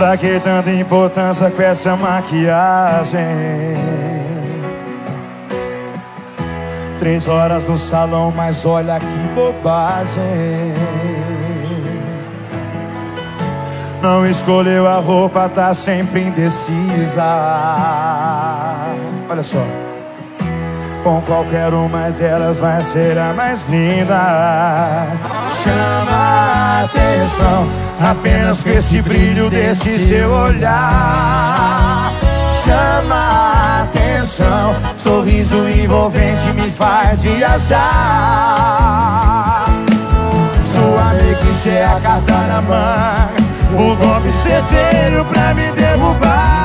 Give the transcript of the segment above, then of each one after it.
Pra que tanta importância com essa maquiagem? 3 horas no salão, mas olha que bobagem. Não escolheu a roupa, tá sempre indecisa. Olha só. Com qualquer uma delas vai ser a mais linda. Chama a atenção apenas com esse brilho desse seu olhar. Chama a atenção, sorriso envolvente me faz viajar. Sua meiguice é a carta na mão, o golpe certeiro pra me derrubar.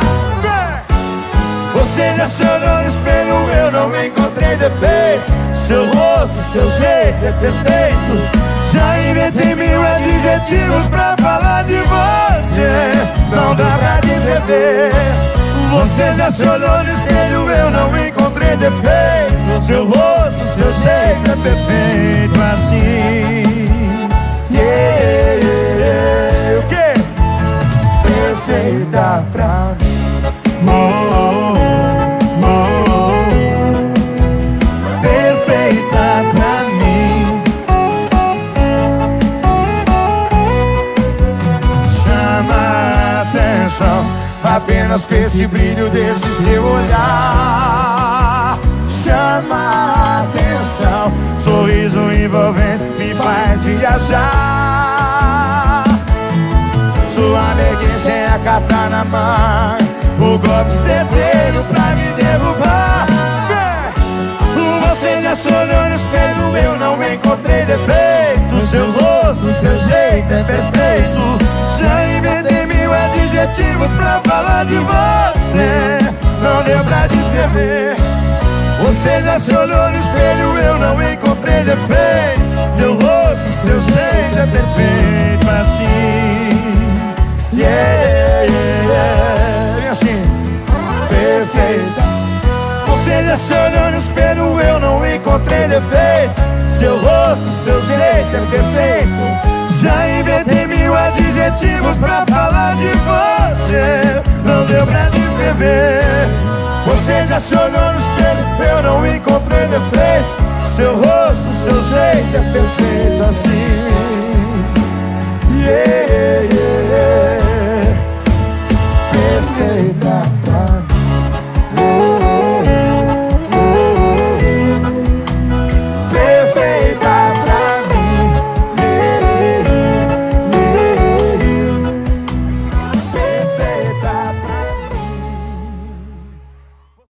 Você já se olhou no espelho, eu não encontrei defeito. Seu rosto, seu jeito é perfeito. Já inventei 1000 adjetivos pra falar de você. Não dá pra descrever. Você já se olhou no espelho, eu não encontrei defeito. Seu rosto, seu jeito é perfeito assim. Yeah, yeah, yeah. O quê? Perfeita pra mim. Perfeita pra mim. Chama a atenção apenas com esse brilho desse seu olhar. Chama a atenção, sorriso envolvente me faz viajar. Sua neguinha é a carta na mão, o golpe certeiro pra me derrubar. Você já se olhou no espelho, eu não encontrei defeito. Seu rosto, seu jeito é perfeito. Já inventei 1000 adjetivos pra falar de você. Não deu pra descrever. Você já se olhou no espelho, eu não encontrei defeito. Seu rosto, seu jeito é perfeito assim. Yeah, yeah, yeah. Assim, perfeita. Você já se olhou no espelho, eu não encontrei defeito. Seu rosto, seu jeito é perfeito. Já inventei 1000 adjetivos pra falar de você. Não deu pra descrever. Você já se olhou no espelho, eu não encontrei